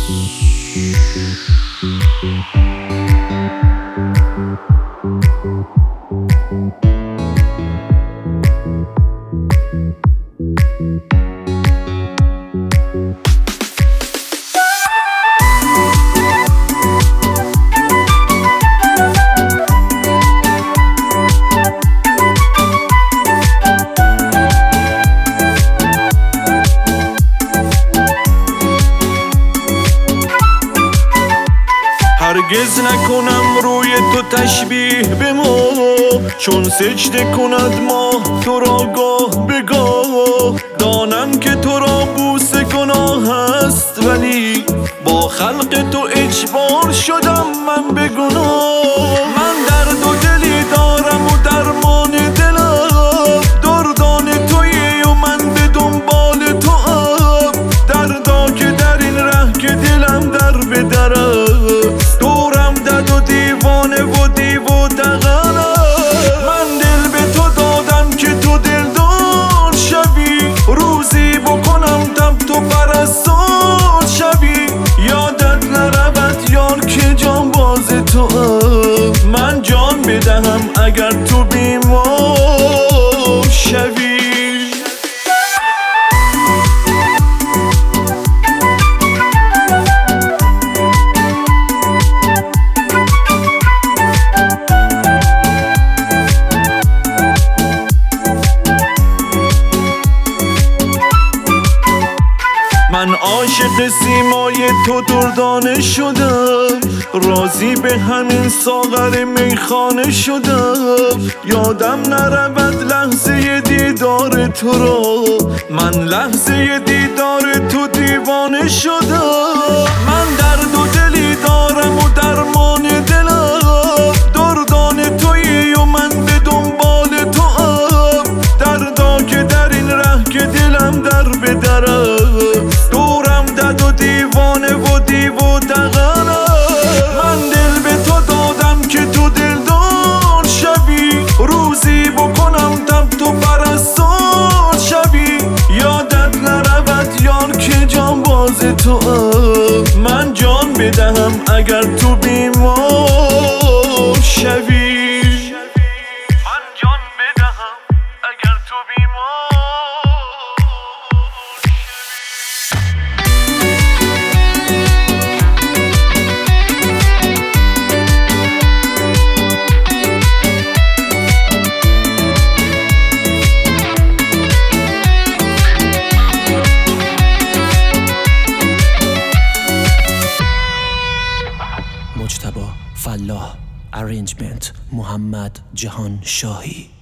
هرگز نکنم روی تو تشبیه به ما، چون سجده کند ماه تو را گاه به گاه. دانم که تو را بوسه گناه است، ولی با خلق تو اجبار شدم من به گناه. من درد و دلی دارم و درمان دلم دردان تویی و من به دنبال تو ام. دردا که در این ره که دلم در به در است، دورم دد و دیوانه و دیو و دغنم. من دل به تو دادم که تو دلدار شوی، روزی بکنم تب تو پرستار شوی. یادت نرود یار که جان باز تو ام. من جان بدهم اگر تو بیمار شوی. من عاشق سیمای تو دردانه شدم، راضی به همین ساغر میخانه شدم. یادم نرود لحظه دیدار تو را، من لحظه دیدار تو دیوانه شدم. من درد و دلی دارم و درمان دلم دردان تویی و من به دنبال تو ام. دردا که در این ره که دلم در به در است، دورم دد و دیوانه و دیو و دغنم. من دل به تو دادم که تو دلدار شوی، روزی بکنم تب تو پرستار شوی. یادت نرود یار که جان باز تو ام. من جان بدهم اگر تو بیمار شوی. مجتبی فلاح، ارنجمنت محمد جهان شاهی.